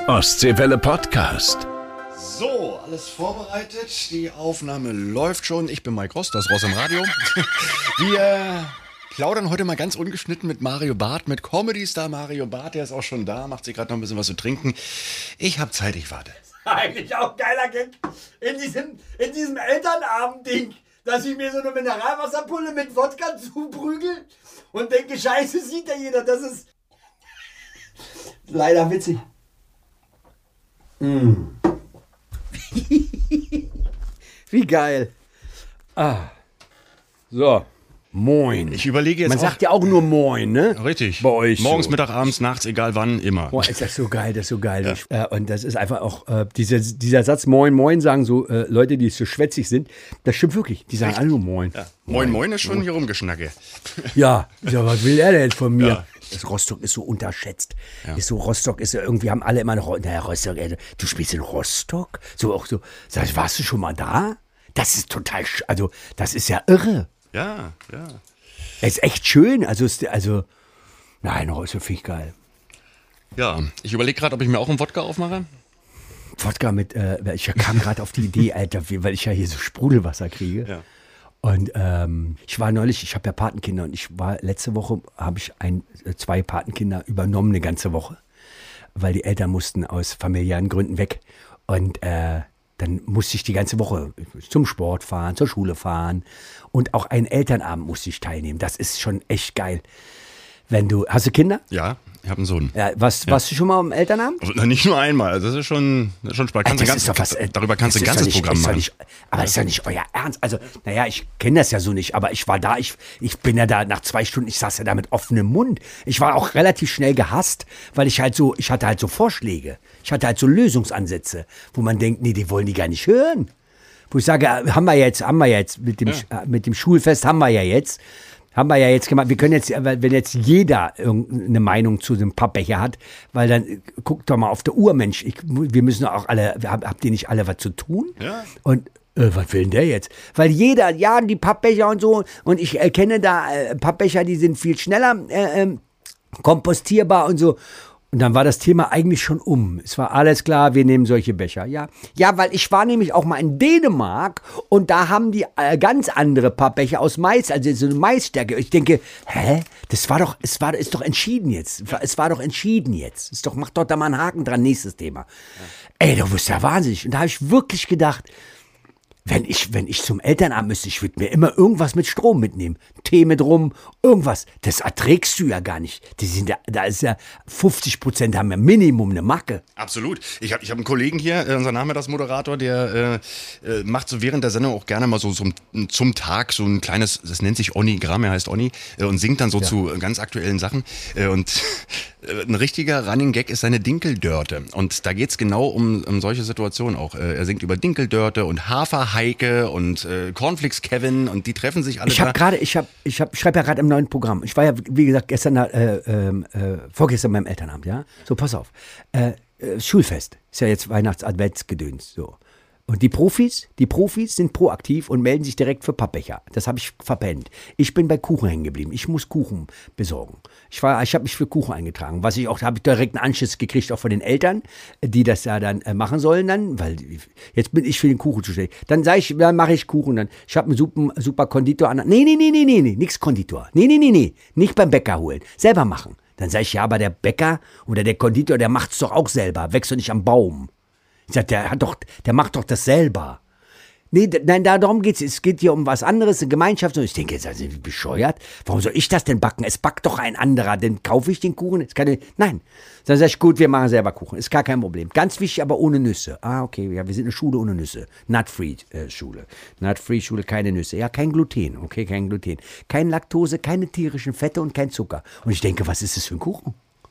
Ostseewelle Podcast. So, alles vorbereitet. Die Aufnahme läuft schon. Ich bin Mike Ross, das Ross im Radio. Wir plaudern heute mal ganz ungeschnitten mit Mario Barth, mit Comedy-Star Mario Barth. Der ist auch schon da, macht sich gerade noch ein bisschen was zu trinken. Ich habe Zeit, ich warte. Eigentlich auch ein geiler Gag. In diesem Elternabend-Ding, dass ich mir so eine Mineralwasserpulle mit Wodka zuprügel und denke, scheiße, sieht ja jeder. Das ist leider witzig. Wie geil. So, moin. Ich überlege jetzt Man sagt ja auch nur moin, ne? Richtig. Bei euch Morgens, so. Mittag, abends, nachts, egal wann, immer. Boah, ist das so geil, das ist so geil. Und das ist einfach auch, dieser Satz moin, moin sagen so Leute, die so schwätzig sind, das stimmt wirklich. Die sagen alle nur moin. Ja. Moin, moin ist schon hier rumgeschnacke. Ja, was will er denn jetzt von mir? Ja. Das Rostock ist so unterschätzt. Ist so, Rostock ist so, irgendwie haben alle immer noch, naja, Rostock, du spielst in Rostock? So auch so, sag ich, warst du schon mal da? Das ist total, also, das ist ja irre. Ja, ja. Es ist echt schön, nein, Rostock finde ich geil. Ja, ich überlege gerade, ob ich mir auch einen Wodka aufmache. Wodka mit, ich kam gerade auf die Idee, Alter, weil ich ja hier so Sprudelwasser kriege. Ja. Und ich war neulich, ich habe ja Patenkinder und letzte Woche habe ich zwei Patenkinder übernommen, eine ganze Woche, weil die Eltern mussten aus familiären Gründen weg. Und dann musste ich die ganze Woche zum Sport fahren, zur Schule fahren und auch einen Elternabend musste ich teilnehmen. Das ist schon echt geil. Hast du Kinder? Ja, ich habe einen Sohn. Ja, warst du schon mal am Elternabend? Also, nicht nur einmal, das ist schon spannend. Darüber kannst du ein ganzes Programm machen. Aber das ist ja nicht euer Ernst. Also, naja, ich kenne das ja so nicht, aber ich war da, ich bin ja da nach 2 Stunden, ich saß ja da mit offenem Mund. Ich war auch relativ schnell gehasst, weil ich hatte halt so Vorschläge. Ich hatte halt so Lösungsansätze, wo man denkt, nee, die wollen die gar nicht hören. Wo ich sage, haben wir jetzt mit dem Schulfest haben wir ja jetzt gemacht, wir können jetzt, wenn jetzt jeder irgendeine Meinung zu dem Pappbecher hat, weil dann, guckt doch mal auf der Uhr, Mensch, wir müssen auch alle, habt ihr nicht alle was zu tun? Ja. Und was will denn der jetzt? Weil jeder, ja, die Pappbecher und so, und ich erkenne da Pappbecher, die sind viel schneller kompostierbar und so. Und dann war das Thema eigentlich schon um. Es war alles klar, wir nehmen solche Becher. Ja, weil ich war nämlich auch mal in Dänemark und da haben die ganz andere Pappbecher aus Mais, also so eine Maisstärke. Ich denke, ist doch entschieden jetzt. Es war doch entschieden jetzt. Mach doch da mal einen Haken dran, nächstes Thema. Ja. Ey, du bist ja wahnsinnig. Und da habe ich wirklich gedacht, wenn ich zum Elternabend müsste, ich würde mir immer irgendwas mit Strom mitnehmen. Tee mit rum, irgendwas. Das erträgst du ja gar nicht. Da ist ja 50% haben ja Minimum eine Macke. Absolut. Ich hab einen Kollegen hier, unser Nachmittagsmoderator, der macht so während der Sendung auch gerne mal so zum Tag so ein kleines, das nennt sich Onigramm, er heißt Oni, und singt dann so zu ganz aktuellen Sachen. Und ein richtiger Running Gag ist seine Dinkeldörte. Und da geht's genau um solche Situationen auch. Er singt über Dinkeldörte und Haferheike und Cornflakes Kevin und die treffen sich alle Ich schreibe ja gerade im neuen Programm. Ich war ja, wie gesagt, vorgestern beim Elternabend, ja. So, pass auf. Schulfest. Ist ja jetzt Weihnachts-Adventsgedöns, so. Und die Profis sind proaktiv und melden sich direkt für Pappbecher. Das habe ich verpennt. Ich bin bei Kuchen hängen geblieben. Ich muss Kuchen besorgen. Ich habe mich für Kuchen eingetragen. Habe ich direkt einen Anschluss gekriegt, auch von den Eltern, die das ja dann machen sollen dann, weil jetzt bin ich für den Kuchen zuständig. Dann mache ich Kuchen dann. Ich habe einen super Konditor an. Nee, nix Konditor. Nee, nicht beim Bäcker holen. Selber machen. Dann sage ich, ja, aber der Bäcker oder der Konditor, der macht's doch auch selber. Wächst doch nicht am Baum. Ich sag, der macht doch das selber. Nee, nein, darum geht's. Es geht hier um was anderes, eine Gemeinschaft. Und ich denke, jetzt sind Sie bescheuert? Warum soll ich das denn backen? Es backt doch ein anderer. Dann kaufe ich den Kuchen. Nein. Dann sag ich, gut, wir machen selber Kuchen. Ist gar kein Problem. Ganz wichtig, aber ohne Nüsse. Ah, okay, ja, wir sind eine Schule ohne Nüsse. Nut-Free-Schule. Nut-Free-Schule, keine Nüsse. Ja, kein Gluten. Okay, kein Gluten. Keine Laktose, keine tierischen Fette und kein Zucker. Und ich denke, was ist das für ein Kuchen?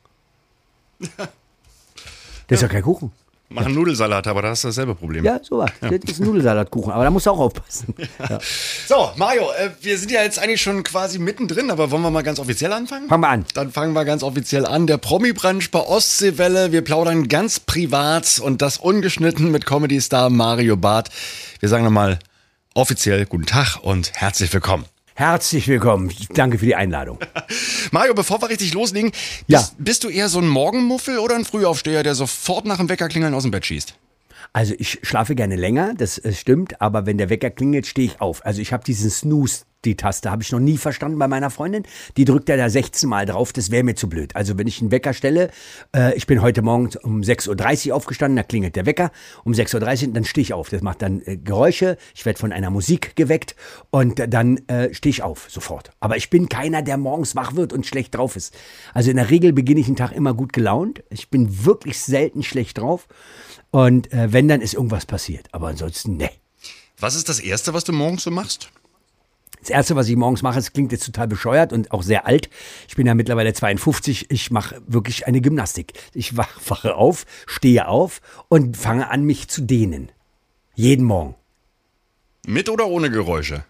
Das ist doch kein Kuchen. Mach einen Nudelsalat, aber da hast du dasselbe Problem. Ja, sowas. Das ist ein Nudelsalatkuchen, aber da musst du auch aufpassen. Ja. So, Mario, wir sind ja jetzt eigentlich schon quasi mittendrin, aber wollen wir mal ganz offiziell anfangen? Fangen wir an. Dann fangen wir ganz offiziell an. Der Promi-Brunch bei Ostseewelle. Wir plaudern ganz privat und das ungeschnitten mit Comedy-Star Mario Barth. Wir sagen nochmal offiziell guten Tag und herzlich willkommen. Herzlich willkommen. Danke für die Einladung. Mario, bevor wir richtig loslegen, bist du eher so ein Morgenmuffel oder ein Frühaufsteher, der sofort nach dem Weckerklingeln aus dem Bett schießt? Also ich schlafe gerne länger, das stimmt, aber wenn der Wecker klingelt, stehe ich auf. Also ich habe diesen Snooze, die Taste, habe ich noch nie verstanden bei meiner Freundin. Die drückt ja da 16 Mal drauf, das wäre mir zu blöd. Also wenn ich einen Wecker stelle, ich bin heute Morgen um 6.30 Uhr aufgestanden, da klingelt der Wecker, um 6.30 Uhr, dann stehe ich auf. Das macht dann Geräusche, ich werde von einer Musik geweckt und dann stehe ich auf, sofort. Aber ich bin keiner, der morgens wach wird und schlecht drauf ist. Also in der Regel beginne ich den Tag immer gut gelaunt. Ich bin wirklich selten schlecht drauf. Und wenn, dann ist irgendwas passiert. Aber ansonsten, ne. Was ist das Erste, was du morgens so machst? Das Erste, was ich morgens mache, es klingt jetzt total bescheuert und auch sehr alt. Ich bin ja mittlerweile 52. Ich mache wirklich eine Gymnastik. Ich wache auf, stehe auf und fange an, mich zu dehnen. Jeden Morgen. Mit oder ohne Geräusche?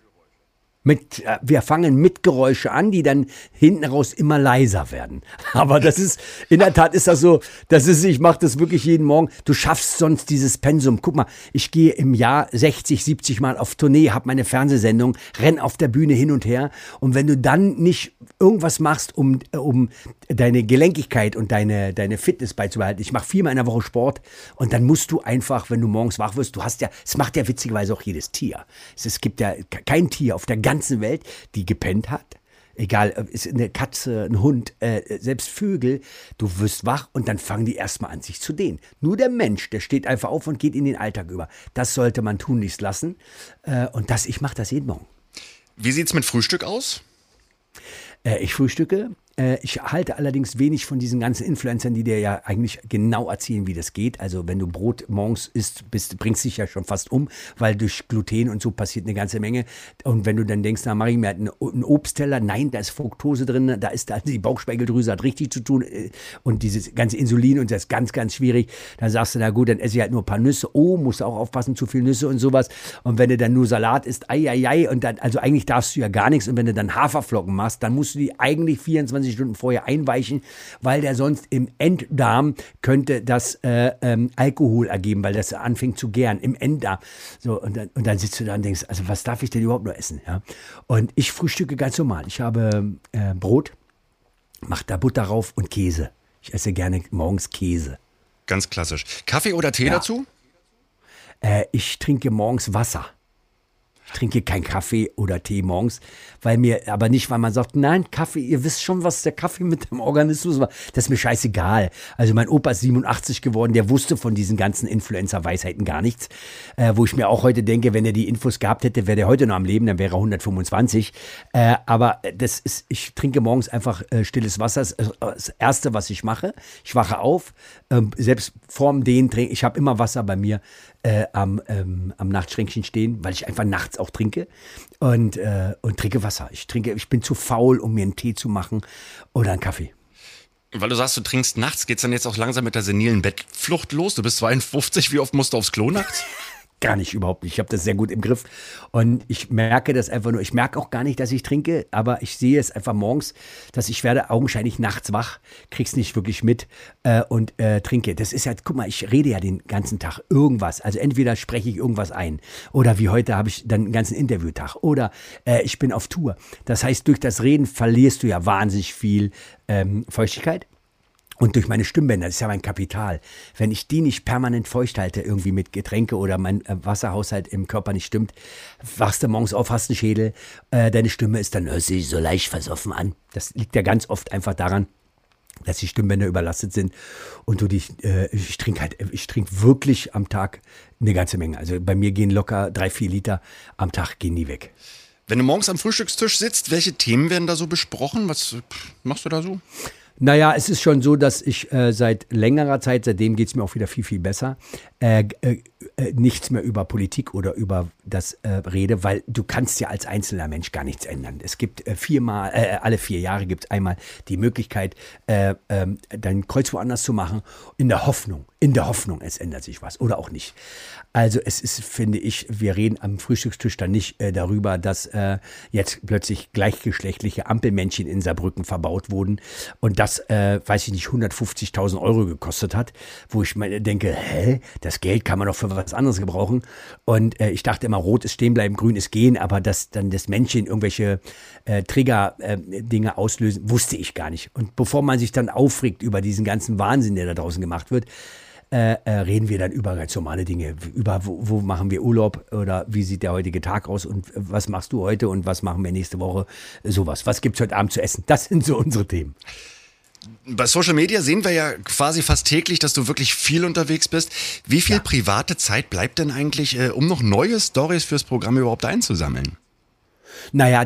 Wir fangen mit Geräusche an, die dann hinten raus immer leiser werden. Aber das ist, in der Tat ist das so, ich mache das wirklich jeden Morgen. Du schaffst sonst dieses Pensum. Guck mal, ich gehe im Jahr 60, 70 Mal auf Tournee, habe meine Fernsehsendung, renn auf der Bühne hin und her. Und wenn du dann nicht irgendwas machst, um deine Gelenkigkeit und deine Fitness beizubehalten, ich mache 4-mal in der Woche Sport und dann musst du einfach, wenn du morgens wach wirst, es macht ja witzigerweise auch jedes Tier. Es gibt ja kein Tier auf der ganzen Welt, die gepennt hat. Egal, ist eine Katze, ein Hund, selbst Vögel, du wirst wach und dann fangen die erstmal an, sich zu dehnen. Nur der Mensch, der steht einfach auf und geht in den Alltag über. Das sollte man tunlichst lassen. Ich mache das jeden Morgen. Wie sieht's mit Frühstück aus? Ich frühstücke. Ich halte allerdings wenig von diesen ganzen Influencern, die dir ja eigentlich genau erzählen, wie das geht. Also wenn du Brot morgens isst, bringst dich ja schon fast um, weil durch Gluten und so passiert eine ganze Menge. Und wenn du dann denkst, na, mache ich mir halt einen Obstteller, nein, da ist Fructose drin, da ist die Bauchspeicheldrüse hat richtig zu tun und dieses ganze Insulin und das ist ganz, ganz schwierig. Dann sagst du, na gut, dann esse ich halt nur ein paar Nüsse. Oh, musst du auch aufpassen, zu viel Nüsse und sowas. Und wenn du dann nur Salat isst, und dann, also eigentlich darfst du ja gar nichts. Und wenn du dann Haferflocken machst, dann musst du die eigentlich 24 Stunden vorher einweichen, weil der sonst im Enddarm könnte das Alkohol ergeben, weil das anfängt zu gären im Enddarm. So, und dann sitzt du da und denkst, also was darf ich denn überhaupt noch essen? Ja? Und ich frühstücke ganz normal. Ich habe Brot, mache da Butter rauf und Käse. Ich esse gerne morgens Käse. Ganz klassisch. Kaffee oder Tee dazu? Ich trinke morgens Wasser. Ich trinke keinen Kaffee oder Tee morgens, weil man sagt, nein, Kaffee, ihr wisst schon, was der Kaffee mit dem Organismus macht. Das ist mir scheißegal. Also mein Opa ist 87 geworden, der wusste von diesen ganzen Influencer-Weisheiten gar nichts. Wo ich mir auch heute denke, wenn er die Infos gehabt hätte, wäre der heute noch am Leben, dann wäre er 125. Aber ich trinke morgens einfach stilles Wasser. Das ist das Erste, was ich mache. Ich wache auf, selbst vorm Dehnen trinke ich habe immer Wasser bei mir am Nachtschränkchen stehen, weil ich einfach nachts auch trinke und trinke Wasser. Ich bin zu faul, um mir einen Tee zu machen oder einen Kaffee. Weil du sagst, du trinkst nachts, geht's dann jetzt auch langsam mit der senilen Bettflucht los? Du bist 52, wie oft musst du aufs Klo nachts? Gar nicht, überhaupt nicht. Ich habe das sehr gut im Griff und ich merke das einfach nur. Ich merke auch gar nicht, dass ich trinke, aber ich sehe es einfach morgens, dass ich werde augenscheinlich nachts wach, krieg's nicht wirklich mit und trinke. Das ist ja, guck mal, ich rede ja den ganzen Tag irgendwas. Also entweder spreche ich irgendwas ein oder wie heute habe ich dann einen ganzen Interviewtag oder ich bin auf Tour. Das heißt, durch das Reden verlierst du ja wahnsinnig viel Feuchtigkeit. Und durch meine Stimmbänder, das ist ja mein Kapital. Wenn ich die nicht permanent feucht halte, irgendwie mit Getränke oder mein Wasserhaushalt im Körper nicht stimmt, wachst du morgens auf, hast einen Schädel, deine Stimme ist dann, hörst du dich so leicht versoffen an. Das liegt ja ganz oft einfach daran, dass die Stimmbänder überlastet sind und ich trinke wirklich am Tag eine ganze Menge. Also bei mir gehen locker 3-4 Liter am Tag, gehen nie weg. Wenn du morgens am Frühstückstisch sitzt, welche Themen werden da so besprochen? Was machst du da so? Naja, es ist schon so, dass ich seit längerer Zeit, seitdem geht es mir auch wieder viel, viel besser, nichts mehr über Politik oder über das rede, weil du kannst ja als einzelner Mensch gar nichts ändern. Es gibt alle 4 Jahre gibt es einmal die Möglichkeit, dein Kreuz woanders zu machen, in der Hoffnung, es ändert sich was oder auch nicht. Also es ist, finde ich, wir reden am Frühstückstisch dann nicht darüber, dass jetzt plötzlich gleichgeschlechtliche Ampelmännchen in Saarbrücken verbaut wurden und das, weiß ich nicht, 150.000 Euro gekostet hat, wo ich mir denke, das Geld kann man doch für was anderes gebrauchen. Und ich dachte immer, mal, rot ist stehen bleiben, grün ist gehen, aber dass dann das Männchen irgendwelche Trigger-Dinge auslösen, wusste ich gar nicht. Und bevor man sich dann aufregt über diesen ganzen Wahnsinn, der da draußen gemacht wird, reden wir dann über ganz normale Dinge, über wo machen wir Urlaub oder wie sieht der heutige Tag aus und was machst du heute und was machen wir nächste Woche, sowas. Was gibt's heute Abend zu essen? Das sind so unsere Themen. Bei Social Media sehen wir ja quasi fast täglich, dass du wirklich viel unterwegs bist. Wie viel private Zeit bleibt denn eigentlich, um noch neue Storys fürs Programm überhaupt einzusammeln? Naja,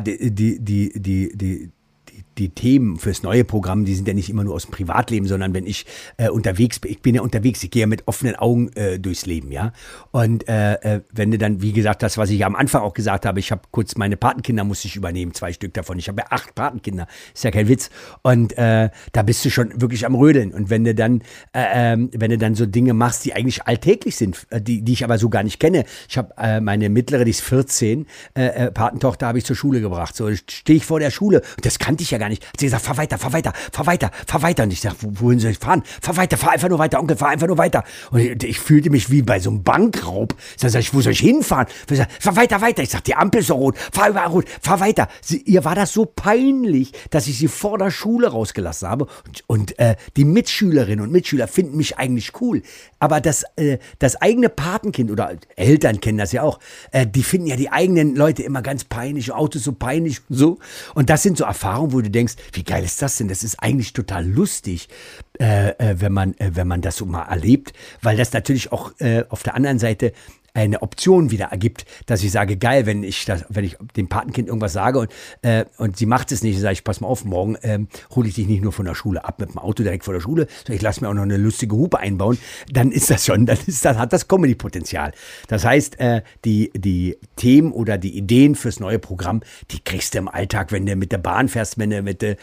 die Themen fürs neue Programm, die sind ja nicht immer nur aus dem Privatleben, sondern wenn ich unterwegs bin, ich bin ja unterwegs, ich gehe ja mit offenen Augen durchs Leben, ja. Und wenn du dann, wie gesagt, das, was ich ja am Anfang auch gesagt habe, ich habe kurz meine Patenkinder musste ich übernehmen, 2 Stück davon. Ich habe ja 8 Patenkinder, ist ja kein Witz. Und da bist du schon wirklich am Rödeln. Und wenn du dann so Dinge machst, die eigentlich alltäglich sind, die ich aber so gar nicht kenne. Ich habe meine mittlere, die ist 14, Patentochter habe ich zur Schule gebracht. So stehe ich vor der Schule und das kannte ich ja gar nicht. Hat sie gesagt, fahr weiter. Und ich sag, wohin soll ich fahren? Fahr einfach nur weiter, Onkel, fahr einfach nur weiter. Und ich fühlte mich wie bei so einem Bankraub. Sag ich, wo soll ich hinfahren? Ich sag, fahr weiter. Ich sag, die Ampel ist so rot, fahr weiter. Ihr war das so peinlich, dass ich sie vor der Schule rausgelassen habe. Und die Mitschülerinnen und Mitschüler finden mich eigentlich cool. Aber das eigene Patenkind oder Eltern kennen das ja auch, die finden ja die eigenen Leute immer ganz peinlich, Autos so peinlich und so. Und das sind so Erfahrungen, wo du denkst, wie geil ist das denn? Das ist eigentlich total lustig, wenn man das so mal erlebt, weil das natürlich auch auf der anderen Seite eine Option wieder ergibt, dass ich sage, geil, wenn ich dem Patenkind irgendwas sage und sie macht es nicht, sage ich, pass mal auf, morgen hole ich dich nicht nur von der Schule ab mit dem Auto direkt vor der Schule, sondern ich lasse mir auch noch eine lustige Hupe einbauen, dann ist das schon, hat das Comedy-Potenzial. Das heißt, die Themen oder die Ideen fürs neue Programm, die kriegst du im Alltag, wenn du mit der Bahn fährst, wenn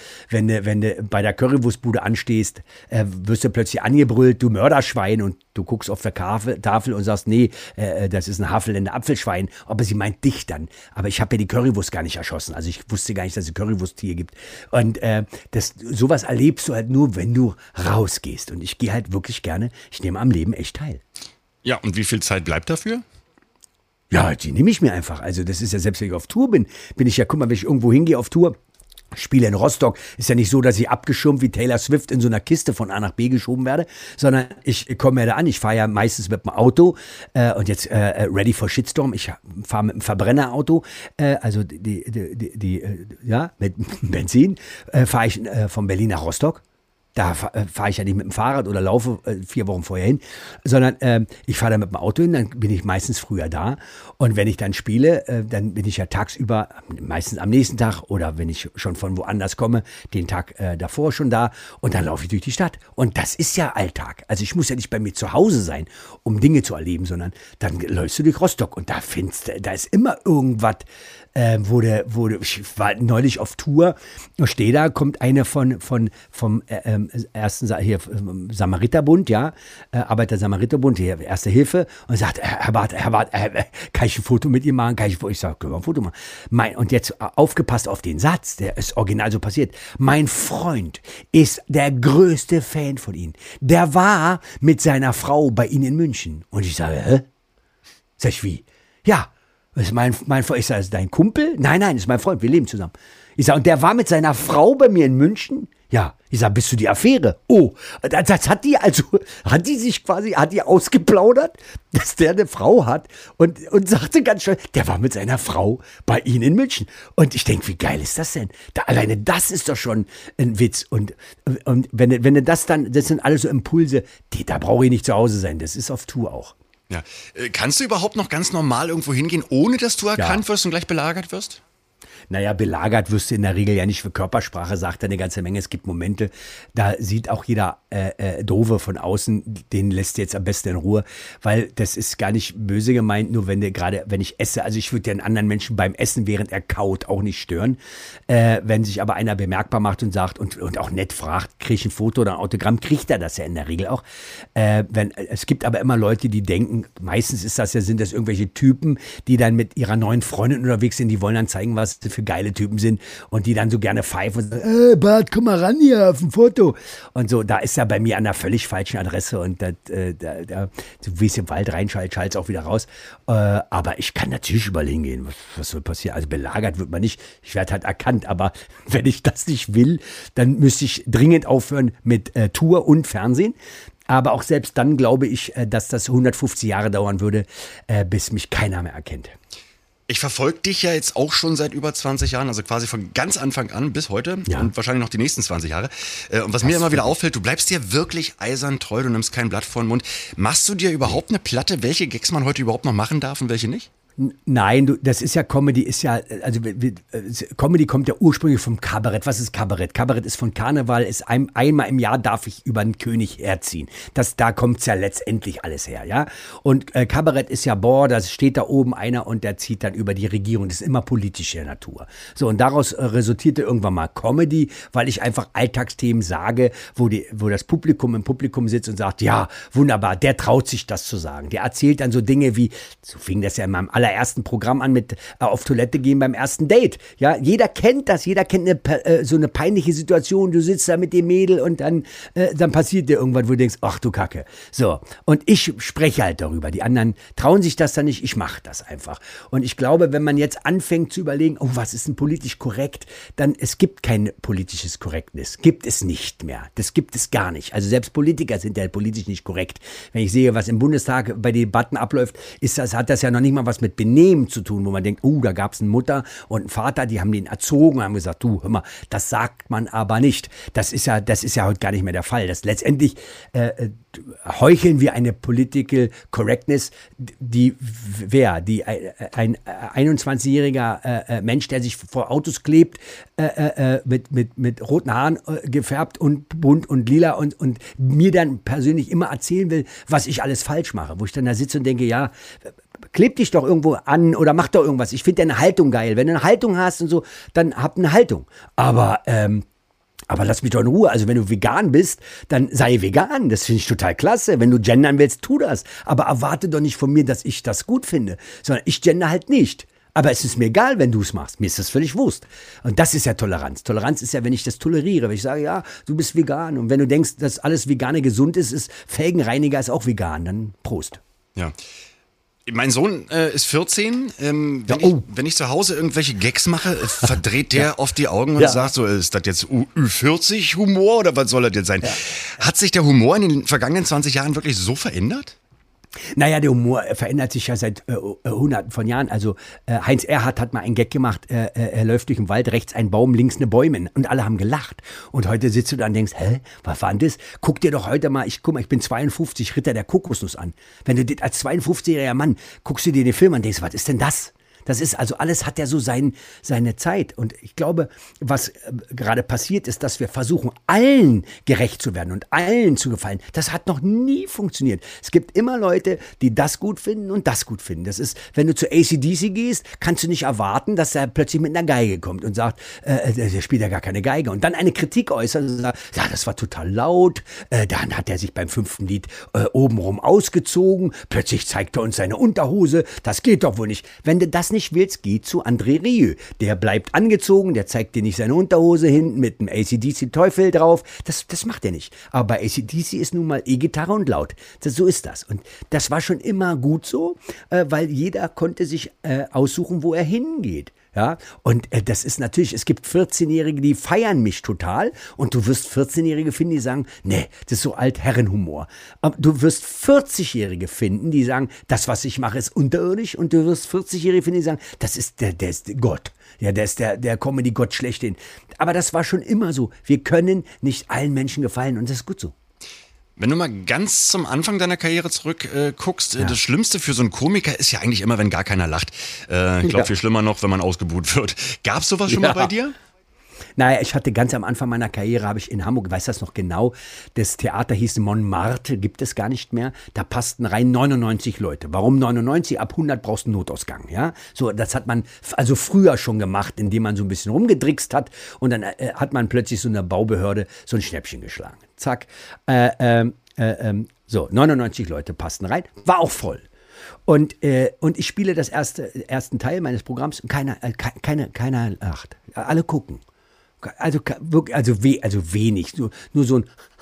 du bei der Currywurstbude anstehst, wirst du plötzlich angebrüllt, du Mörderschwein, und du guckst auf der Tafel und sagst, nee, das ist ein Havelländer Apfelschwein, aber sie meint dich dann. Aber ich habe ja die Currywurst gar nicht erschossen. Also ich wusste gar nicht, dass es Currywurst hier gibt. Und sowas erlebst du halt nur, wenn du rausgehst. Und ich gehe halt wirklich gerne, ich nehme am Leben echt teil. Ja, und wie viel Zeit bleibt dafür? Ja, die nehme ich mir einfach. Also das ist ja, selbst wenn ich auf Tour bin ich ja, guck mal, wenn ich irgendwo hingehe auf Tour, spiele in Rostock, ist ja nicht so, dass ich abgeschirmt wie Taylor Swift in so einer Kiste von A nach B geschoben werde, sondern ich komme ja da an, ich fahre ja meistens mit dem Auto und jetzt ready for Shitstorm, ich fahre mit einem Verbrennerauto, also mit Benzin, fahre ich von Berlin nach Rostock. Da fahre ich ja nicht mit dem Fahrrad oder laufe 4 Wochen vorher hin, sondern ich fahre da mit dem Auto hin, dann bin ich meistens früher da. Und wenn ich dann spiele, dann bin ich ja tagsüber, meistens am nächsten Tag oder wenn ich schon von woanders komme, den Tag davor schon da, und dann laufe ich durch die Stadt. Und das ist ja Alltag. Also ich muss ja nicht bei mir zu Hause sein, um Dinge zu erleben, sondern dann läufst du durch Rostock und da ist immer irgendwas, ich war neulich auf Tour, stehe da, kommt eine vom ersten Samariterbund, ja, Arbeiter-Samariterbund, hier Erste Hilfe, und sagt, Herr Barth, kann ich ein Foto mit ihr machen? Ich sage, können wir ein Foto machen? Und jetzt aufgepasst auf den Satz, der ist original so passiert. Mein Freund ist der größte Fan von Ihnen. Der war mit seiner Frau bei Ihnen in München. Und ich sage, hä? Sag ich, wie? Ja. Das ist mein Freund. Ich sage, ist dein Kumpel? Nein, das ist mein Freund, wir leben zusammen. Ich sage, und der war mit seiner Frau bei mir in München? Ja. Ich sage, bist du die Affäre? Oh, das hat die ausgeplaudert, dass der eine Frau hat und sagte ganz schön, der war mit seiner Frau bei Ihnen in München. Und ich denke, wie geil ist das denn? Alleine das ist doch schon ein Witz. Und wenn du das sind alles so Impulse, da brauche ich nicht zu Hause sein, das ist auf Tour auch. Ja. Kannst du überhaupt noch ganz normal irgendwo hingehen, ohne dass du erkannt wirst und gleich belagert wirst? Naja, belagert wirst du in der Regel ja nicht. Für Körpersprache sagt er eine ganze Menge. Es gibt Momente, da sieht auch jeder Doofe von außen, den lässt du jetzt am besten in Ruhe, weil das ist gar nicht böse gemeint, nur wenn ich esse, also ich würde ja einen anderen Menschen beim Essen, während er kaut, auch nicht stören. Wenn sich aber einer bemerkbar macht und sagt und auch nett fragt, krieg ich ein Foto oder ein Autogramm, kriegt er das ja in der Regel auch. Es gibt aber immer Leute, die denken, meistens sind das irgendwelche Typen, die dann mit ihrer neuen Freundin unterwegs sind, die wollen dann zeigen, was was das für geile Typen sind und die dann so gerne pfeifen und sagen, Bart, komm mal ran hier auf ein Foto. Und so, da ist er bei mir an einer völlig falschen Adresse und so wie es im Wald reinschallt, schallt es auch wieder raus. Aber ich kann natürlich überall hingehen, was soll passieren. Also belagert wird man nicht, ich werde halt erkannt, aber wenn ich das nicht will, dann müsste ich dringend aufhören mit Tour und Fernsehen. Aber auch selbst dann glaube ich, dass das 150 Jahre dauern würde, bis mich keiner mehr erkennt. Ich verfolge dich ja jetzt auch schon seit über 20 Jahren, also quasi von ganz Anfang an bis heute und wahrscheinlich noch die nächsten 20 Jahre. Und was mir immer wieder auffällt, du bleibst dir wirklich eisern treu, du nimmst kein Blatt vor den Mund. Machst du dir überhaupt eine Platte, welche Gags man heute überhaupt noch machen darf und welche nicht? Nein, das ist ja Comedy, Comedy kommt ja ursprünglich vom Kabarett. Was ist Kabarett? Kabarett ist von Karneval, ist einmal im Jahr darf ich über einen König herziehen. Da kommt's ja letztendlich alles her, ja. Und Kabarett ist ja, da steht da oben einer und der zieht dann über die Regierung. Das ist immer politischer Natur. So, und daraus resultierte irgendwann mal Comedy, weil ich einfach Alltagsthemen sage, wo das Publikum im Publikum sitzt und sagt, ja, wunderbar, der traut sich das zu sagen. Der erzählt dann so Dinge wie, so fing das ja in meinem allerersten Programm an mit auf Toilette gehen beim ersten Date. Ja, jeder kennt das, jeder kennt so eine peinliche Situation, du sitzt da mit dem Mädel und dann passiert dir irgendwas, wo du denkst, ach du Kacke. So, und ich spreche halt darüber. Die anderen trauen sich das dann nicht, ich mache das einfach. Und ich glaube, wenn man jetzt anfängt zu überlegen, oh, was ist denn politisch korrekt, dann es gibt kein politisches Korrektness. Gibt es nicht mehr. Das gibt es gar nicht. Also selbst Politiker sind ja politisch nicht korrekt. Wenn ich sehe, was im Bundestag bei den Debatten abläuft, hat das ja noch nicht mal was mit Benehmen zu tun, wo man denkt, da gab es eine Mutter und einen Vater, die haben den erzogen und haben gesagt, du, hör mal, das sagt man aber nicht. Das ist ja heute gar nicht mehr der Fall. Das letztendlich heucheln wir eine Political Correctness, ein 21-jähriger Mensch, der sich vor Autos klebt, mit roten Haaren gefärbt und bunt und lila und mir dann persönlich immer erzählen will, was ich alles falsch mache, wo ich dann da sitze und denke, ja, kleb dich doch irgendwo an oder mach doch irgendwas. Ich finde deine Haltung geil. Wenn du eine Haltung hast und so, dann hab eine Haltung. Aber lass mich doch in Ruhe. Also wenn du vegan bist, dann sei vegan. Das finde ich total klasse. Wenn du gendern willst, tu das. Aber erwarte doch nicht von mir, dass ich das gut finde. Sondern ich gender halt nicht. Aber es ist mir egal, wenn du es machst. Mir ist das völlig Wurst. Und das ist ja Toleranz. Toleranz ist ja, wenn ich das toleriere. Wenn ich sage, ja, du bist vegan. Und wenn du denkst, dass alles Vegane gesund ist Felgenreiniger ist auch vegan. Dann Prost. Ja. Mein Sohn ist 14. Wenn ich zu Hause irgendwelche Gags mache, verdreht der oft die Augen und sagt so, ist das jetzt Ü40-Humor oder was soll das jetzt sein? Ja. Hat sich der Humor in den vergangenen 20 Jahren wirklich so verändert? Naja, der Humor verändert sich ja seit Hunderten von Jahren. Also Heinz Erhardt hat mal einen Gag gemacht, er läuft durch den Wald, rechts ein Baum, links eine Bäumin. Und alle haben gelacht. Und heute sitzt du da und denkst, was war denn das? Guck dir doch heute mal, ich bin 52, Ritter der Kokosnuss an. Wenn du das als 52-jähriger Mann, guckst du dir den Film an und denkst, was ist denn das? Das ist also alles hat ja so seine Zeit. Und ich glaube, was gerade passiert ist, dass wir versuchen, allen gerecht zu werden und allen zu gefallen. Das hat noch nie funktioniert. Es gibt immer Leute, die das gut finden und das gut finden. Das ist, wenn du zu AC/DC gehst, kannst du nicht erwarten, dass er plötzlich mit einer Geige kommt und sagt, der spielt ja gar keine Geige. Und dann eine Kritik äußert und sagt, ja, das war total laut. Dann hat er sich beim 5. Lied obenrum ausgezogen. Plötzlich zeigt er uns seine Unterhose. Das geht doch wohl nicht. Wenn du das nicht willst, geh zu André Rieu. Der bleibt angezogen, der zeigt dir nicht seine Unterhose hinten mit einem AC/DC-Teufel drauf. Das macht er nicht. Aber bei AC/DC ist nun mal E-Gitarre und laut. So ist das. Und das war schon immer gut so, weil jeder konnte sich aussuchen, wo er hingeht. Ja, und das ist natürlich, es gibt 14-Jährige, die feiern mich total und du wirst 14-Jährige finden, die sagen, nee, das ist so Altherrenhumor. Du wirst 40-Jährige finden, die sagen, das, was ich mache, ist unterirdisch und du wirst 40-Jährige finden, die sagen, das ist der ist Gott. Ja, der ist der Comedy-Gott schlechthin. Aber das war schon immer so. Wir können nicht allen Menschen gefallen und das ist gut so. Wenn du mal ganz zum Anfang deiner Karriere zurückguckst, das Schlimmste für so einen Komiker ist ja eigentlich immer, wenn gar keiner lacht. Ich glaube, viel schlimmer noch, wenn man ausgebuht wird. Gab es sowas schon mal bei dir? Naja, ich hatte ganz am Anfang meiner Karriere, habe ich in Hamburg, weiß das noch genau, das Theater hieß Montmartre, gibt es gar nicht mehr. Da passten rein 99 Leute. Warum 99? Ab 100 brauchst du einen Notausgang, ja? So, das hat man also früher schon gemacht, indem man so ein bisschen rumgedrickst hat und dann hat man plötzlich so in der Baubehörde so ein Schnäppchen geschlagen. Zack. So, 99 Leute passten rein. War auch voll. Und ich spiele das ersten Teil meines Programms und keiner lacht. Alle gucken. Also wirklich, also wenig. Nur so ein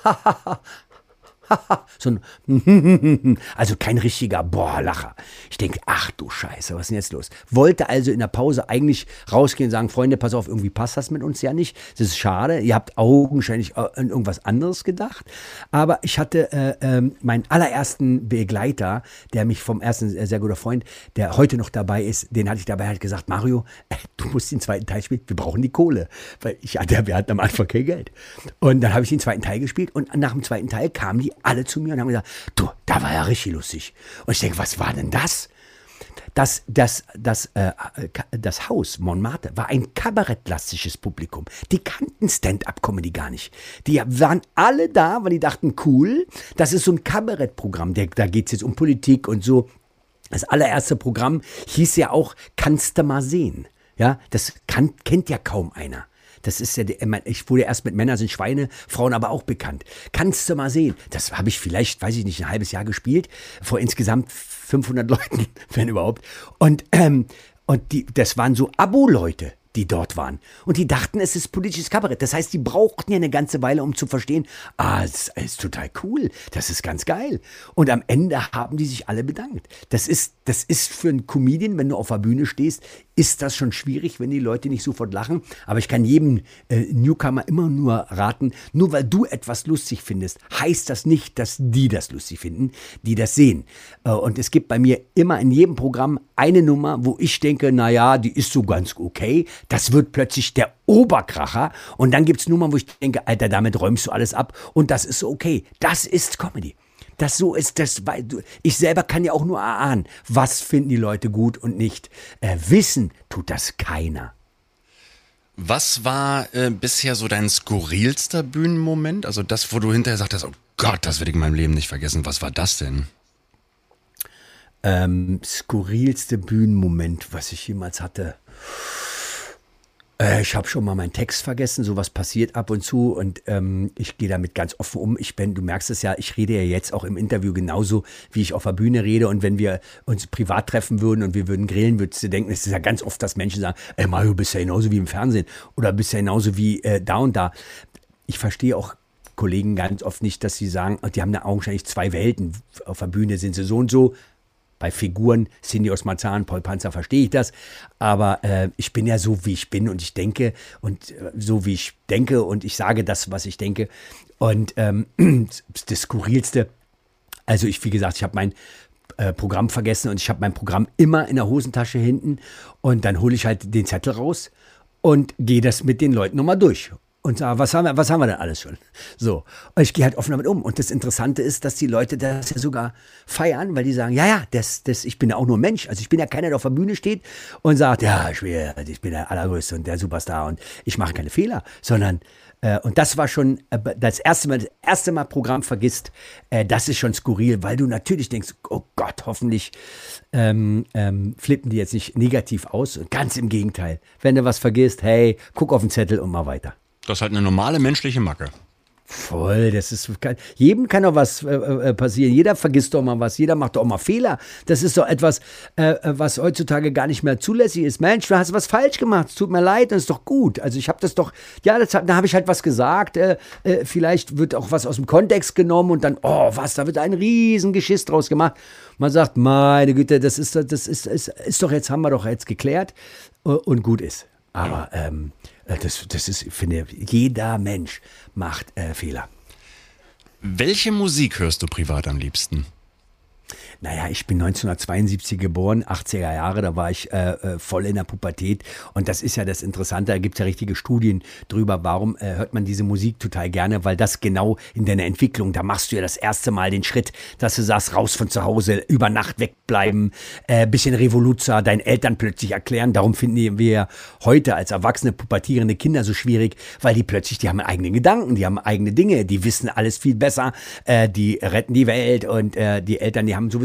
so ein also kein richtiger Lacher. Ich denke, ach du Scheiße, was ist denn jetzt los? Wollte also in der Pause eigentlich rausgehen und sagen, Freunde, pass auf, irgendwie passt das mit uns ja nicht. Das ist schade. Ihr habt augenscheinlich an irgendwas anderes gedacht. Aber ich hatte meinen allerersten Begleiter, der mich vom ersten sehr guter Freund, der heute noch dabei ist, den hatte ich dabei halt gesagt, Mario, du musst den zweiten Teil spielen, wir brauchen die Kohle. Weil wir hatten am Anfang kein Geld. Und dann habe ich den zweiten Teil gespielt und nach dem zweiten Teil kamen die alle zu mir und haben gesagt, du, da war ja richtig lustig. Und ich denke, was war denn das? Das Haus Montmartre war ein kabarettlastisches Publikum. Die kannten Stand-up-Comedy gar nicht. Die waren alle da, weil die dachten, cool, das ist so ein Kabarettprogramm. Da geht es jetzt um Politik und so. Das allererste Programm hieß ja auch, kannst du mal sehen. Ja, das kennt ja kaum einer. Das ist ja, ich wurde erst mit Männer sind Schweine, Frauen aber auch bekannt. Kannst du mal sehen. Das habe ich vielleicht, weiß ich nicht, ein halbes Jahr gespielt. Vor insgesamt 500 Leuten, wenn überhaupt. Und das waren so Abo-Leute, die dort waren. Und die dachten, es ist politisches Kabarett. Das heißt, die brauchten ja eine ganze Weile, um zu verstehen, das ist total cool, das ist ganz geil. Und am Ende haben die sich alle bedankt. Das ist für einen Comedian, wenn du auf der Bühne stehst, ist das schon schwierig, wenn die Leute nicht sofort lachen. Aber ich kann jedem Newcomer immer nur raten, nur weil du etwas lustig findest, heißt das nicht, dass die das lustig finden, die das sehen. Und es gibt bei mir immer in jedem Programm eine Nummer, wo ich denke, naja, die ist so ganz okay. Das wird plötzlich der Oberkracher. Und dann gibt es Nummern, wo ich denke, Alter, damit räumst du alles ab. Und das ist so okay. Das ist Comedy. Das so ist das, ich selber kann ja auch nur erahnen, was finden die Leute gut und nicht. Wissen tut das keiner. Was war bisher so dein skurrilster Bühnenmoment? Also das, wo du hinterher sagtest, oh Gott, das werde ich in meinem Leben nicht vergessen. Was war das denn? Skurrilste Bühnenmoment, was ich jemals hatte. Ich habe schon mal meinen Text vergessen, sowas passiert ab und zu und ich gehe damit ganz offen um. Du merkst es ja, ich rede ja jetzt auch im Interview genauso, wie ich auf der Bühne rede, und wenn wir uns privat treffen würden und wir würden grillen, würdest du denken, es ist ja ganz oft, dass Menschen sagen, ey Mario, bist ja genauso wie im Fernsehen oder bist ja genauso wie da und da. Ich verstehe auch Kollegen ganz oft nicht, dass sie sagen, die haben da augenscheinlich zwei Welten. Auf der Bühne sind sie so und so. Bei Figuren, Cindy aus Marzahn, Paul Panzer, verstehe ich das. Aber ich bin ja so, wie ich bin und ich denke und so, wie ich denke und ich sage das, was ich denke. Und das Skurrilste, also wie gesagt, ich habe mein Programm vergessen und ich habe mein Programm immer in der Hosentasche hinten und dann hole ich halt den Zettel raus und gehe das mit den Leuten nochmal durch. Und sage, was haben wir denn alles schon? So, und ich gehe halt offen damit um. Und das Interessante ist, dass die Leute das ja sogar feiern, weil die sagen, ja, ich bin ja auch nur Mensch. Also ich bin ja keiner, der auf der Bühne steht und sagt, ja, ich bin der Allergrößte und der Superstar und ich mache keine Fehler. Sondern, und das war schon das erste Mal Programm vergisst, das ist schon skurril, weil du natürlich denkst, oh Gott, hoffentlich flippen die jetzt nicht negativ aus. Und ganz im Gegenteil, wenn du was vergisst, hey, guck auf den Zettel und mal weiter. Das ist halt eine normale menschliche Macke. Voll, jedem kann doch was passieren. Jeder vergisst doch mal was, jeder macht doch mal Fehler. Das ist doch etwas, was heutzutage gar nicht mehr zulässig ist. Mensch, du hast was falsch gemacht, es tut mir leid, das ist doch gut. Also ich habe das doch, ja, da habe ich halt was gesagt. Vielleicht wird auch was aus dem Kontext genommen und dann, da wird ein Riesengeschiss draus gemacht. Man sagt, meine Güte, das ist doch jetzt, haben wir doch jetzt geklärt und gut ist. Aber das ist, ich finde, jeder Mensch macht Fehler. Welche Musik hörst du privat am liebsten? Naja, ich bin 1972 geboren, 80er Jahre, da war ich voll in der Pubertät. Und das ist ja das Interessante, da gibt es ja richtige Studien drüber, warum hört man diese Musik total gerne, weil das genau in deiner Entwicklung, da machst du ja das erste Mal den Schritt, dass du sagst, raus von zu Hause, über Nacht wegbleiben, bisschen Revoluzer, deinen Eltern plötzlich erklären. Darum finden wir heute als erwachsene, pubertierende Kinder so schwierig, weil die haben eigene Gedanken, die haben eigene Dinge, die wissen alles viel besser, die retten die Welt und die Eltern, die haben sowieso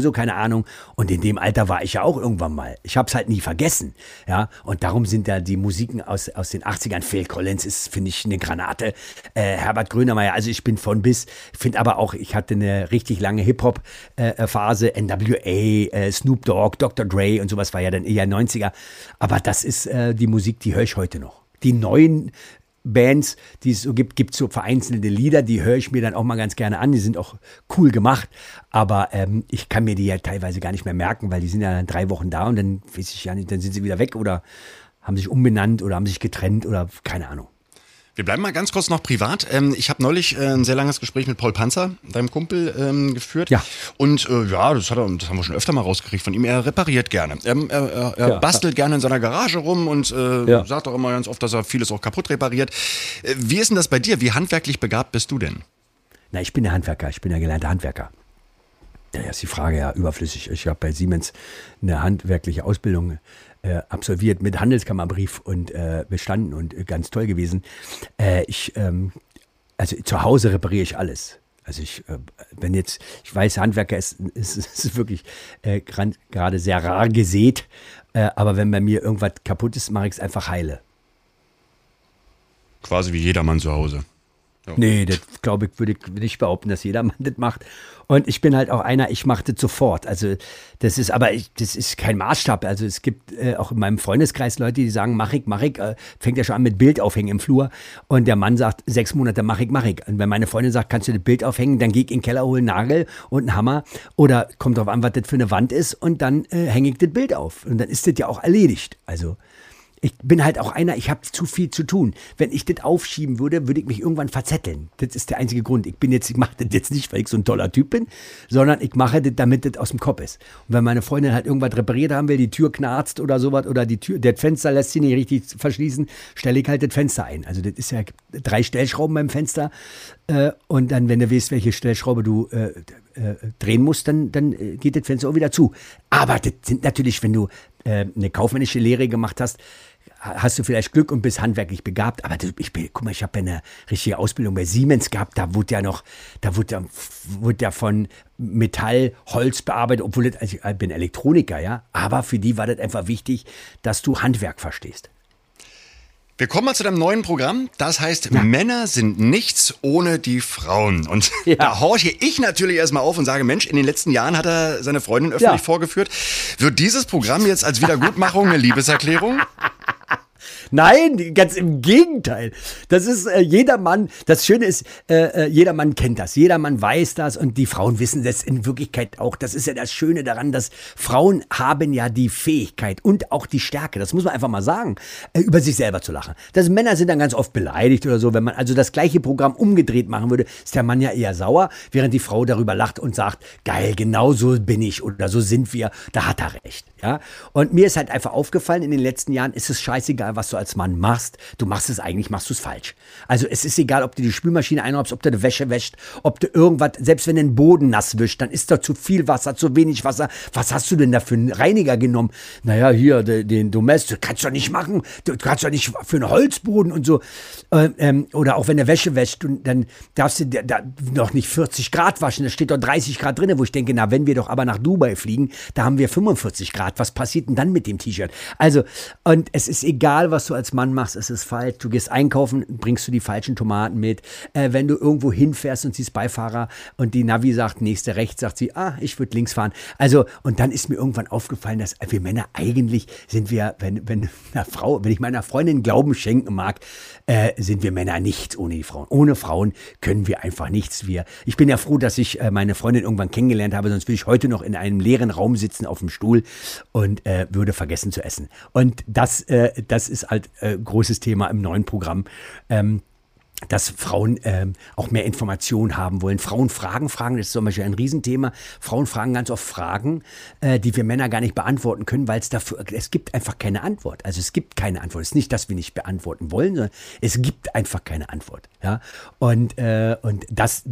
sowieso keine Ahnung. Und in dem Alter war ich ja auch irgendwann mal. Ich habe es halt nie vergessen. Ja, und darum sind da die Musiken aus den 80ern. Phil Collins ist, finde ich, eine Granate. Herbert Grönemeyer, also ich bin von bis. Finde aber auch, ich hatte eine richtig lange Hip-Hop-Phase. NWA, Snoop Dogg, Dr. Dre und sowas war ja dann eher 90er. Aber das ist die Musik, die höre ich heute noch. Die neuen Bands, die es so gibt so vereinzelte Lieder, die höre ich mir dann auch mal ganz gerne an. Die sind auch cool gemacht, aber ich kann mir die ja teilweise gar nicht mehr merken, weil die sind ja dann 3 Wochen da und dann weiß ich ja nicht, dann sind sie wieder weg oder haben sich umbenannt oder haben sich getrennt oder keine Ahnung. Wir bleiben mal ganz kurz noch privat. Ich habe neulich ein sehr langes Gespräch mit Paul Panzer, deinem Kumpel, geführt. Ja. Und das haben wir schon öfter mal rausgekriegt von ihm. Er repariert gerne. Er bastelt gerne in seiner Garage rum und sagt auch immer ganz oft, dass er vieles auch kaputt repariert. Wie ist denn das bei dir? Wie handwerklich begabt bist du denn? Na, ich bin der Handwerker. Ich bin der gelernte Handwerker. Da ist die Frage ja überflüssig. Ich habe bei Siemens eine handwerkliche Ausbildung absolviert mit Handelskammerbrief und bestanden und ganz toll gewesen. Also zu Hause repariere ich alles. Also ich weiß, Handwerker ist wirklich gerade sehr rar gesät, aber wenn bei mir irgendwas kaputt ist, mache ich es einfach heile. Quasi wie jedermann zu Hause. Ja. Nee, das glaube ich, würde ich nicht behaupten, dass jedermann das macht. Und ich bin halt auch einer, ich mache das sofort. Also das ist kein Maßstab. Also es gibt auch in meinem Freundeskreis Leute, die sagen, mach ich, fängt ja schon an mit Bild aufhängen im Flur. Und der Mann sagt, 6 Monate mach ich. Und wenn meine Freundin sagt, kannst du das Bild aufhängen, dann gehe ich in den Keller, hole einen Nagel und einen Hammer. Oder kommt drauf an, was das für eine Wand ist und dann hänge ich das Bild auf. Und dann ist das ja auch erledigt. Also ich bin halt auch einer, ich habe zu viel zu tun. Wenn ich das aufschieben würde, würde ich mich irgendwann verzetteln. Das ist der einzige Grund. Ich mache das jetzt nicht, weil ich so ein toller Typ bin, sondern ich mache das, damit das aus dem Kopf ist. Und wenn meine Freundin halt irgendwas repariert haben will, die Tür knarzt oder sowas oder das Fenster lässt sich nicht richtig verschließen, stelle ich halt das Fenster ein. Also das ist ja 3 Stellschrauben beim Fenster und dann, wenn du weißt, welche Stellschraube du drehen musst, dann geht das Fenster auch wieder zu. Aber das sind natürlich, wenn du eine kaufmännische Lehre gemacht hast du vielleicht Glück und bist handwerklich begabt, aber guck mal, ich habe ja eine richtige Ausbildung bei Siemens gehabt, da wurde ja von Metall, Holz bearbeitet, obwohl ich bin Elektroniker, ja, aber für die war das einfach wichtig, dass du Handwerk verstehst. Wir kommen mal zu deinem neuen Programm. Das heißt, Männer sind nichts ohne die Frauen. Und da horche ich natürlich erstmal auf und sage, Mensch, in den letzten Jahren hat er seine Freundin öffentlich vorgeführt. Wird dieses Programm jetzt als Wiedergutmachung eine Liebeserklärung? Nein, ganz im Gegenteil. Das ist jedermann, das Schöne ist, jedermann kennt das, jedermann weiß das und die Frauen wissen das in Wirklichkeit auch. Das ist ja das Schöne daran, dass Frauen haben ja die Fähigkeit und auch die Stärke, das muss man einfach mal sagen, über sich selber zu lachen. Das Männer sind dann ganz oft beleidigt oder so, wenn man also das gleiche Programm umgedreht machen würde, ist der Mann ja eher sauer, während die Frau darüber lacht und sagt, geil, genau so bin ich oder so sind wir, da hat er recht. Ja? Und mir ist halt einfach aufgefallen, in den letzten Jahren ist es scheißegal, was du als Mann machst. Du machst es eigentlich, machst du es falsch. Also es ist egal, ob du die Spülmaschine einräumst, ob du die Wäsche wäschst, ob du irgendwas, selbst wenn du den Boden nass wischst, dann ist da zu viel Wasser, zu wenig Wasser. Was hast du denn da für einen Reiniger genommen? Naja, hier, den Domestos, kannst du doch nicht machen. Du kannst doch nicht für einen Holzboden und so. Oder auch wenn du Wäsche wäscht, dann darfst du da noch nicht 40 Grad waschen, da steht doch 30 Grad drin, wo ich denke, na, wenn wir doch aber nach Dubai fliegen, da haben wir 45 Grad. Was passiert denn dann mit dem T-Shirt? Also, und es ist egal, was du als Mann machst, es ist falsch. Du gehst einkaufen, bringst du die falschen Tomaten mit. Wenn du irgendwo hinfährst und siehst Beifahrer und die Navi sagt, nächste rechts, sagt sie, ich würde links fahren. Also, und dann ist mir irgendwann aufgefallen, dass wir Männer eigentlich sind wir, wenn ich meiner Freundin Glauben schenken mag, sind wir Männer nichts ohne die Frauen. Ohne Frauen können wir einfach nichts. Ich bin ja froh, dass ich meine Freundin irgendwann kennengelernt habe, sonst würde ich heute noch in einem leeren Raum sitzen auf dem Stuhl und würde vergessen zu essen. Und das ist halt großes Thema im neuen Programm. Dass Frauen auch mehr Informationen haben wollen. Frauen fragen, das ist zum Beispiel ein Riesenthema. Frauen fragen ganz oft Fragen, die wir Männer gar nicht beantworten können, weil es gibt einfach keine Antwort. Also es gibt keine Antwort. Es ist nicht, dass wir nicht beantworten wollen, sondern es gibt einfach keine Antwort. Ja? Und dass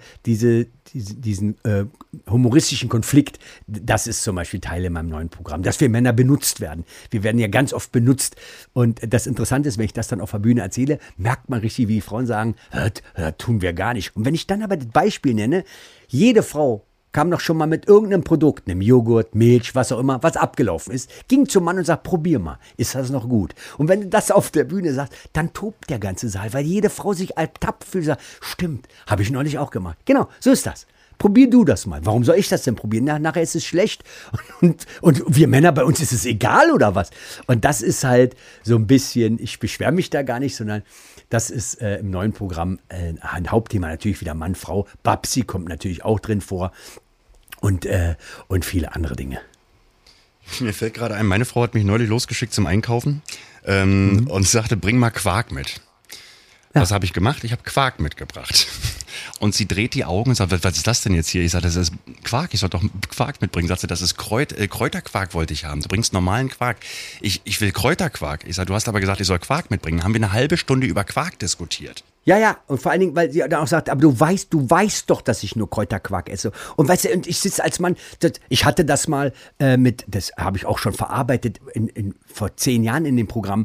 diesen humoristischen Konflikt, das ist zum Beispiel Teil in meinem neuen Programm, dass wir Männer benutzt werden. Wir werden ja ganz oft benutzt. Und das Interessante ist, wenn ich das dann auf der Bühne erzähle, merkt man richtig, wie die Frauen sagen, das tun wir gar nicht. Und wenn ich dann aber das Beispiel nenne, jede Frau kam doch schon mal mit irgendeinem Produkt, einem Joghurt, Milch, was auch immer, was abgelaufen ist, ging zum Mann und sagt, probier mal, ist das noch gut? Und wenn du das auf der Bühne sagst, dann tobt der ganze Saal, weil jede Frau sich ertappt fühlt und sagt, stimmt, habe ich neulich auch gemacht. Genau, so ist das. Probier du das mal. Warum soll ich das denn probieren? Nachher ist es schlecht. Und wir Männer, bei uns ist es egal oder was? Und das ist halt so ein bisschen, ich beschwere mich da gar nicht, sondern das ist im neuen Programm ein Hauptthema. Natürlich wieder Mann, Frau. Babsi kommt natürlich auch drin vor. Und viele andere Dinge. Mir fällt gerade ein, meine Frau hat mich neulich losgeschickt zum Einkaufen und sagte, bring mal Quark mit. Ja. Was habe ich gemacht? Ich habe Quark mitgebracht. Und sie dreht die Augen und sagt, was ist das denn jetzt hier? Ich sage, das ist Quark, ich soll doch Quark mitbringen. Sagt sie, das ist Kräuterquark wollte ich haben. Du bringst normalen Quark. Ich will Kräuterquark. Ich sage, du hast aber gesagt, ich soll Quark mitbringen. Dann haben wir eine halbe Stunde über Quark diskutiert. Ja, und vor allen Dingen, weil sie dann auch sagt, aber du weißt doch, dass ich nur Kräuterquark esse. Und weißt du, und ich sitze als Mann, ich hatte das mal das habe ich auch schon verarbeitet vor 10 Jahren in dem Programm,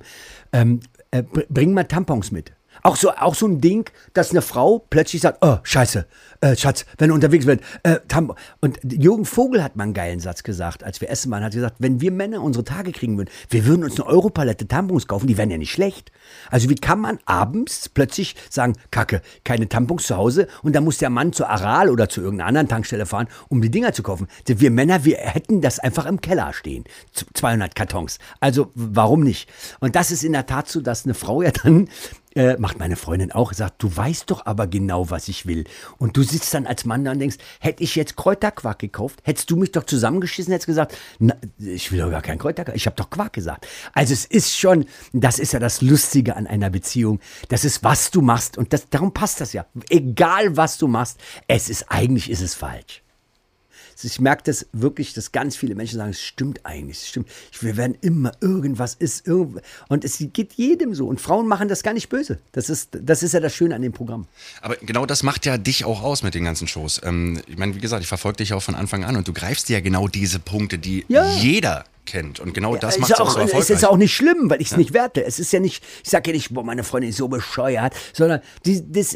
bring mal Tampons mit. Auch so ein Ding, dass eine Frau plötzlich sagt, oh, scheiße, Schatz, wenn du unterwegs bist, Tampon. Und Jürgen Vogel hat mal einen geilen Satz gesagt, als wir essen waren, hat gesagt, wenn wir Männer unsere Tage kriegen würden, wir würden uns eine Europalette Tampons kaufen, die wären ja nicht schlecht. Also wie kann man abends plötzlich sagen, Kacke, keine Tampons zu Hause und dann muss der Mann zur Aral oder zu irgendeiner anderen Tankstelle fahren, um die Dinger zu kaufen. Wir Männer, wir hätten das einfach im Keller stehen, 200 Kartons. Also warum nicht? Und das ist in der Tat so, dass eine Frau ja dann macht meine Freundin auch, sagt, du weißt doch aber genau, was ich will. Und du sitzt dann als Mann da und denkst, hätte ich jetzt Kräuterquark gekauft, hättest du mich doch zusammengeschissen, hättest gesagt, na, ich will doch gar keinen Kräuterquark, ich habe doch Quark gesagt. Also es ist schon, das ist ja das Lustige an einer Beziehung, das ist, was du machst und darum passt das ja. Egal, was du machst, eigentlich ist es falsch. Ich merke das wirklich, dass ganz viele Menschen sagen, es stimmt eigentlich, es stimmt. Wir werden immer, irgendwas ist, und es geht jedem so. Und Frauen machen das gar nicht böse. Das ist ja das Schöne an dem Programm. Aber genau das macht ja dich auch aus mit den ganzen Shows. Ich meine, wie gesagt, ich verfolge dich auch von Anfang an und du greifst dir ja genau diese Punkte, die jeder kennt. Und genau das macht es auch so erfolgreich. Es ist auch nicht schlimm, weil ich es nicht werte. Es ist ja nicht, ich sage ja nicht, boah, meine Freundin ist so bescheuert, sondern das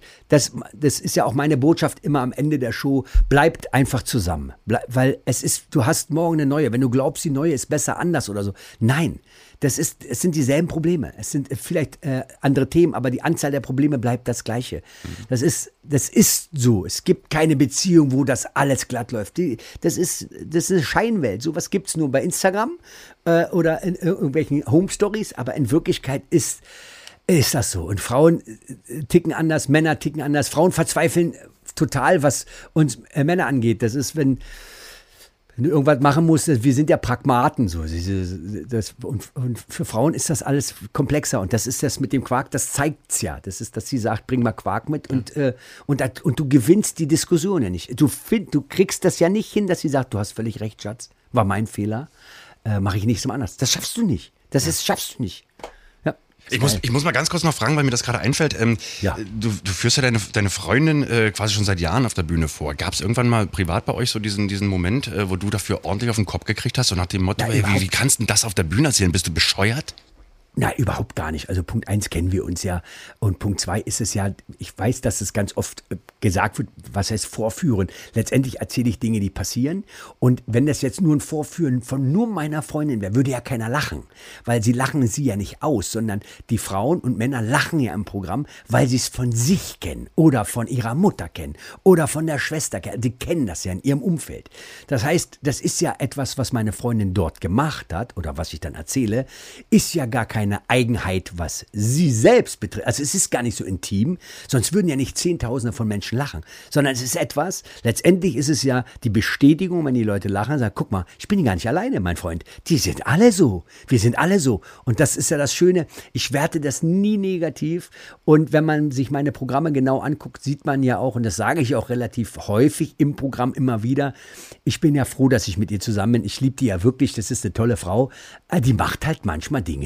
ist ja auch meine Botschaft immer am Ende der Show, bleibt einfach zusammen. Weil du hast morgen eine neue. Wenn du glaubst, die neue ist besser anders oder so. Nein, es sind dieselben Probleme. Es sind vielleicht andere Themen, aber die Anzahl der Probleme bleibt das Gleiche. Das ist so. Es gibt keine Beziehung, wo das alles glatt läuft. Das ist eine Scheinwelt. Sowas gibt es nur bei Instagram oder in irgendwelchen Home-Stories, aber in Wirklichkeit ist das so. Und Frauen ticken anders, Männer ticken anders. Frauen verzweifeln total, was uns Männer angeht. Das ist, wenn du irgendwas machen musst, wir sind ja Pragmaten. So. Und für Frauen ist das alles komplexer. Und das ist das mit dem Quark, das zeigt es ja. Das ist, dass sie sagt, bring mal Quark mit. Und du gewinnst die Diskussion ja nicht. Du kriegst das ja nicht hin, dass sie sagt, du hast völlig recht, Schatz, war mein Fehler, mache ich nicht so anders. Das schaffst du nicht. Schaffst du nicht. Ich muss mal ganz kurz noch fragen, weil mir das gerade einfällt. Du führst ja deine Freundin quasi schon seit Jahren auf der Bühne vor. Gab es irgendwann mal privat bei euch so diesen Moment, wo du dafür ordentlich auf den Kopf gekriegt hast, so nach dem Motto, wie kannst du denn das auf der Bühne erzählen? Bist du bescheuert? Na, überhaupt gar nicht. Also Punkt 1 kennen wir uns ja. Und Punkt 2 ist es ja, ich weiß, dass es ganz oft gesagt wird, was heißt Vorführen. Letztendlich erzähle ich Dinge, die passieren. Und wenn das jetzt nur ein Vorführen von nur meiner Freundin wäre, würde ja keiner lachen. Weil sie lachen sie ja nicht aus, sondern die Frauen und Männer lachen ja im Programm, weil sie es von sich kennen oder von ihrer Mutter kennen oder von der Schwester kennen. Die kennen das ja in ihrem Umfeld. Das heißt, das ist ja etwas, was meine Freundin dort gemacht hat oder was ich dann erzähle, ist ja gar keine Eigenheit, was sie selbst betrifft. Also es ist gar nicht so intim, sonst würden ja nicht Zehntausende von Menschen lachen, sondern es ist etwas, letztendlich ist es ja die Bestätigung, wenn die Leute lachen und sagen, guck mal, ich bin gar nicht alleine, mein Freund. Die sind alle so. Wir sind alle so. Und das ist ja das Schöne. Ich werte das nie negativ. Und wenn man sich meine Programme genau anguckt, sieht man ja auch, und das sage ich auch relativ häufig im Programm immer wieder, ich bin ja froh, dass ich mit ihr zusammen bin. Ich liebe die ja wirklich. Das ist eine tolle Frau. Die macht halt manchmal Dinge,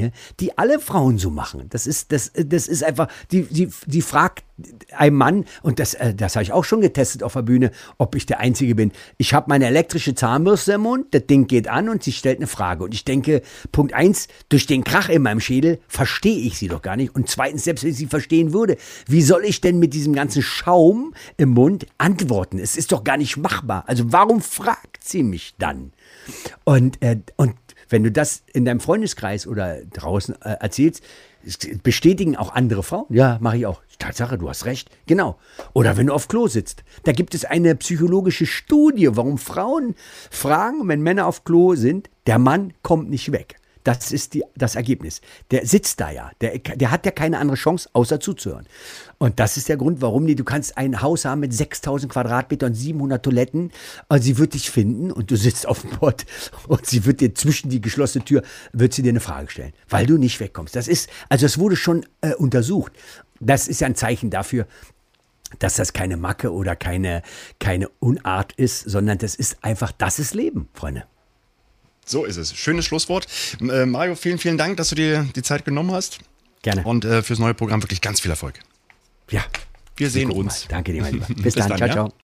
die alle Frauen so machen. Das ist einfach, die fragt ein Mann, und das habe ich auch schon getestet auf der Bühne, ob ich der Einzige bin. Ich habe meine elektrische Zahnbürste im Mund, das Ding geht an und sie stellt eine Frage. Und ich denke, Punkt 1, durch den Krach in meinem Schädel verstehe ich sie doch gar nicht. Und zweitens, selbst wenn ich sie verstehen würde, wie soll ich denn mit diesem ganzen Schaum im Mund antworten? Es ist doch gar nicht machbar. Also warum fragt sie mich dann? Und wenn du das in deinem Freundeskreis oder draußen erzählst, bestätigen auch andere Frauen. Ja, mache ich auch. Tatsache, du hast recht. Genau. Oder wenn du auf Klo sitzt. Da gibt es eine psychologische Studie, warum Frauen fragen, wenn Männer auf Klo sind, der Mann kommt nicht weg. Das ist das Ergebnis. Der sitzt da ja. Der hat ja keine andere Chance, außer zuzuhören. Und das ist der Grund, warum du kannst ein Haus haben mit 6000 Quadratmeter und 700 Toiletten. Und sie wird dich finden und du sitzt auf dem Pott und sie wird dir zwischen die geschlossene Tür, wird sie dir eine Frage stellen, weil du nicht wegkommst. Das wurde schon untersucht. Das ist ja ein Zeichen dafür, dass das keine Macke oder keine Unart ist, sondern das ist Leben, Freunde. So ist es. Schönes Schlusswort. Mario, vielen, vielen Dank, dass du dir die Zeit genommen hast. Gerne. Und fürs neue Programm wirklich ganz viel Erfolg. Ja. Wir sehen uns. Danke dir, mein Lieber. Bis dann. Ciao, ciao.